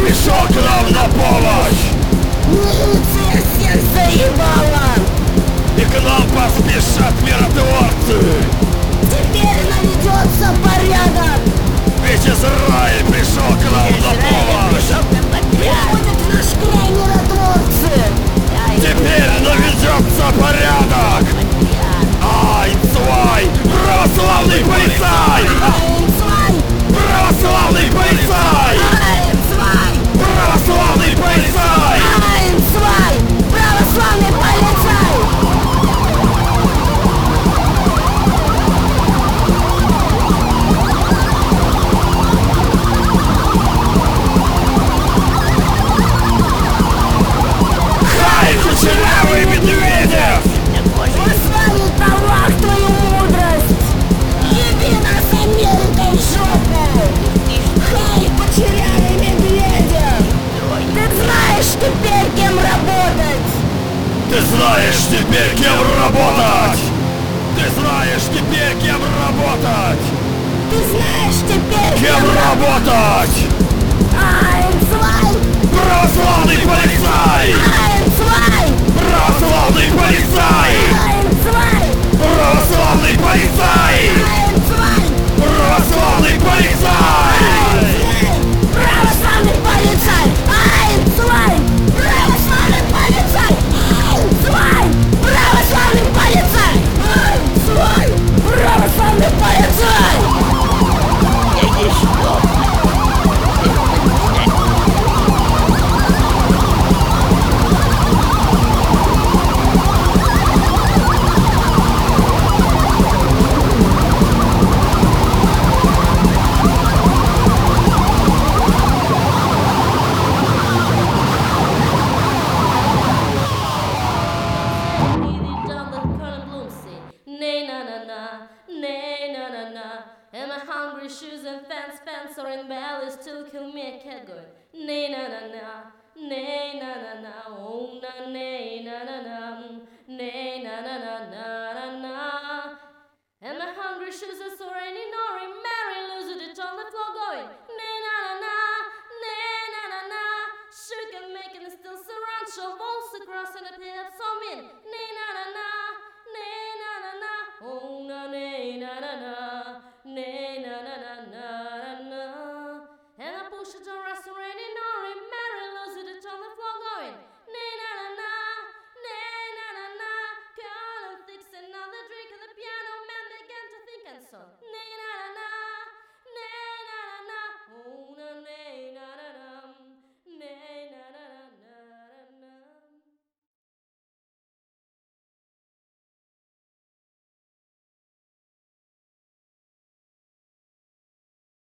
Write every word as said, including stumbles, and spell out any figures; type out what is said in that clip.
пришел к нам на помощь. Милиция всех заебала. И к нам поспешат миротворцы. Теперь наведется порядок. Ведь Израиль пришел к нам на помощь. Приходят в наш край миротворцы. Теперь наведется порядок. Айн Цвай, православный полицай! Айн Цвай! Православный полицай! Айн Цвай! Православный полицай! Айн Цвай! Православный полицай! Хай, кучерявый Медведев! Послали Аллах твою мудрость! Еби нас Америкой в жопу! Хай, кучерявый Медведев! Ты знаешь теперь, кем работать! Ты знаешь теперь, кем работать! Ты знаешь теперь, кем работать! Ты знаешь теперь, Кем работать! Айн Цвай! Православный полицай! Айн Цвай! Православный полицай! Айн Цвай! Православный полицай! Айн Цвай! Православный полицай! Православный полицай! Айн Цвай! Православный полицай! Айн Цвай! Православный полицай! Айн Цвай! Православный полицай! Я не что? And my hungry shoes and fence Spencer and belly still kill me a cat going nay na na na nay na na na oh na nay na na na nay na na na na na na